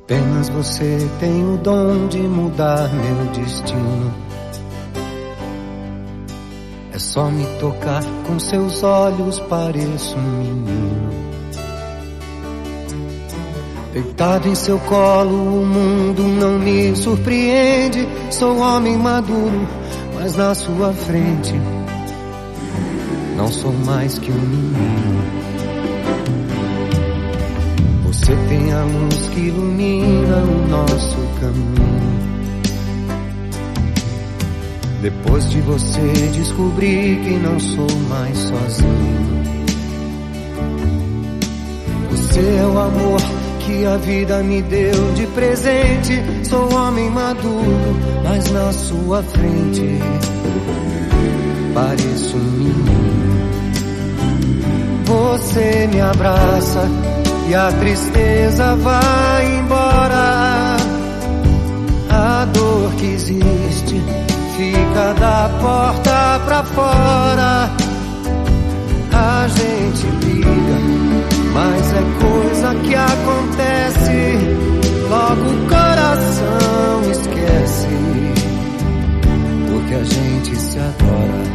Apenas você tem o dom de mudar meu destino. É só me tocar com seus olhos, pareço um menino. Deitado em seu colo, o mundo não me surpreende. Sou homem maduro, mas na sua frente não sou mais que um menino. Você tem a luz que ilumina o nosso caminho. Depois de você descobri que não sou mais sozinho. Você é o amor que a vida me deu de presente. Sou homem maduro, mas na sua frente pareço um menino. Você me abraça e a tristeza vai embora. A dor que existe fica da porta pra fora. A gente briga, mas é coisa que acontece. Logo o coração esquece, porque a gente se adora.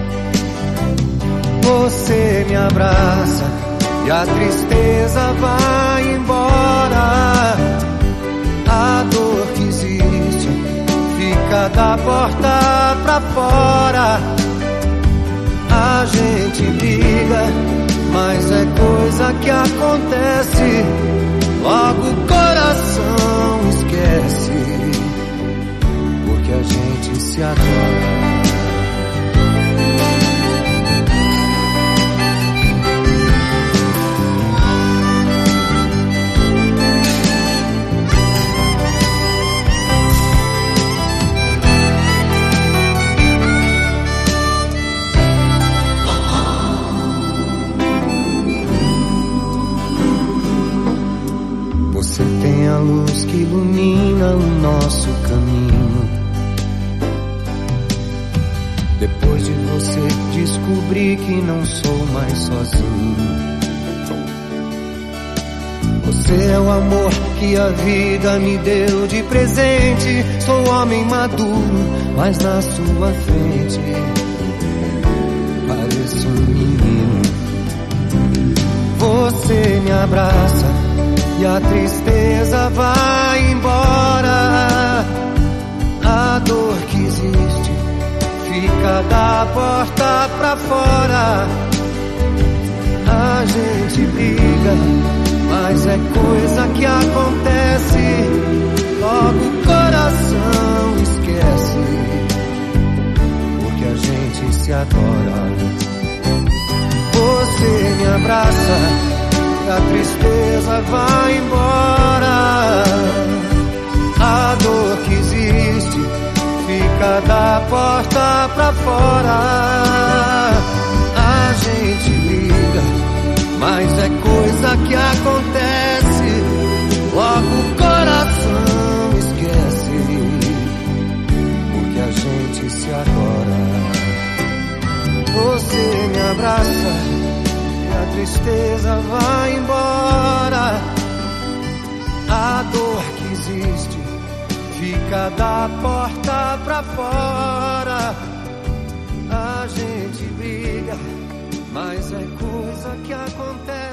Você me abraça e a tristeza vai embora. A dor que existe fica da porta pra fora. A gente briga, mas é coisa que acontece. Logo o coração esquece, porque a gente se adora. Você tem a luz que ilumina o nosso caminho. Depois de você descobri que não sou mais sozinho. Você é o amor que a vida me deu de presente. Sou homem maduro, mas na sua frente pareço um menino. Você me abraça e a tristeza vai embora. A dor que existe fica da porta pra fora. A gente briga, mas é coisa que acontece. Logo o coração esquece, porque a gente se adora. Você me abraça, a tristeza vai embora. A dor que existe fica da porta pra fora. A gente liga, mas é coisa que acontece. Logo o coração esquece, porque a gente se adora. Você me abraça, a tristeza vai embora. A dor que existe fica da porta pra fora. A gente briga, mas é coisa que acontece.